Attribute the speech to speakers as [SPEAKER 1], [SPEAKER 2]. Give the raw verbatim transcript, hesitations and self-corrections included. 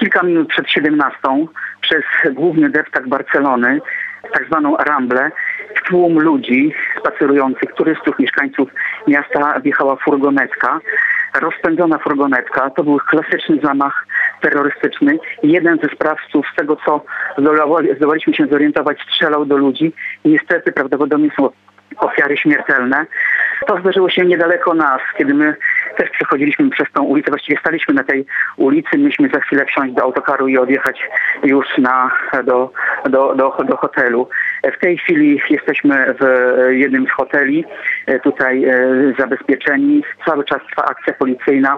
[SPEAKER 1] kilka minut przed siedemnastą przez główny deptak Barcelony, tak zwaną Ramblę, w tłum ludzi spacerujących, turystów, mieszkańców miasta wjechała furgonetka. Rozpędzona furgonetka, to był klasyczny zamach terrorystyczny. Jeden ze sprawców, z tego co zdołaliśmy się zorientować, strzelał do ludzi. Niestety prawdopodobnie są ofiary śmiertelne. To zdarzyło się niedaleko nas, kiedy my też przechodziliśmy przez tą ulicę. Właściwie staliśmy na tej ulicy. Myśmy za chwilę wsiąść do autokaru i odjechać już na, do, do, do, do hotelu. W tej chwili jesteśmy w jednym z hoteli, tutaj zabezpieczeni. Cały czas trwa akcja policyjna.